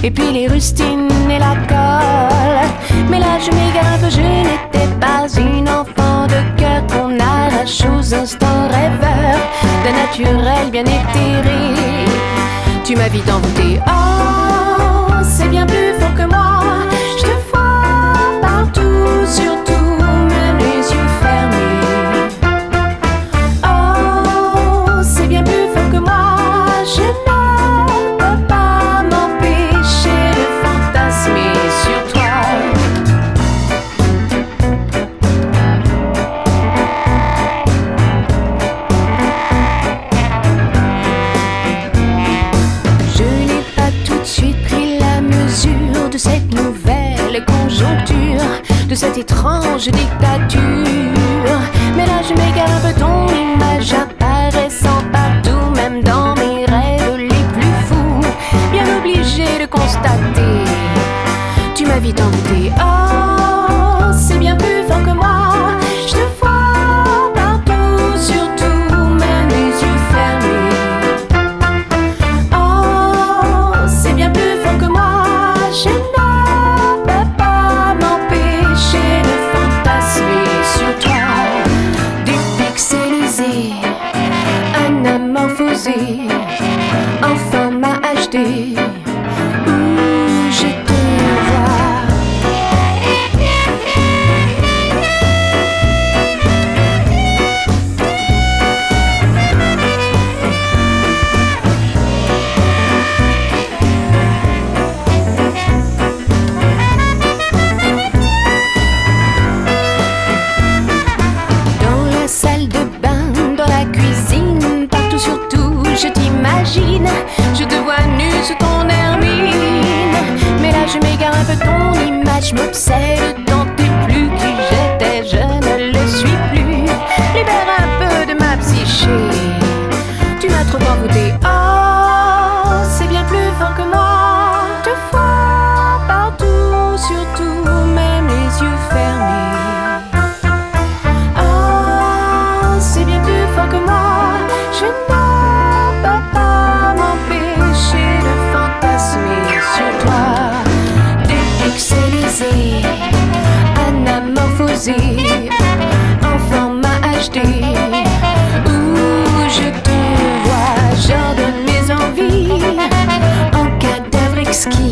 et puis les rustines et la colle. Mais là je m'égare un peu, je n'étais pas une enfant de cœur qu'on arrache aux instants rêveurs d'un naturel bien éthéré. Tu m'as vite envoûté, oh c'est bien plus fort que moi. Je te vois partout, surtout même les yeux fermés. Oh c'est bien plus fort que moi. Je ne peux pas m'empêcher de fantasmer sur toi. Je n'ai pas tout de suite pris la mesure de cette nouvelle conjoncture, de cette étrange dictature. Mais là je m'égare un peu, ton image apparaissant partout, même dans mes rêves les plus fous. Bien obligé de constater, tu m'as vite envoûté. Oh, c'est bien plus fort que moi. Je te vois partout, surtout même les yeux fermés. Oh, c'est bien plus fort que moi. Je ne peux pas m'empêcher de fantasmer sur toi. Dépixelisé, anamorphosé, en format HD, où je te vois. Dans la salle de bain, dans la cuisine, partout surtout, je t'imagine. Je te vois nu sous ton hermine. Mais là je m'égare un peu, ton image m'obsède. Tant t'es plus qui j'étais, je ne le suis plus. Libère un peu de ma psyché, tu m'as trop envoûté. Oh, c'est bien plus fort que moi. Te vois partout, surtout même les yeux fermés. Oh, c'est bien plus fort que moi. Je ne peux pas m'empêcher de fantasmer sur toi. Dépixelisé, anamorphosé, en format HD, où je te vois. J'ordonne mes envies en cadavre exquis.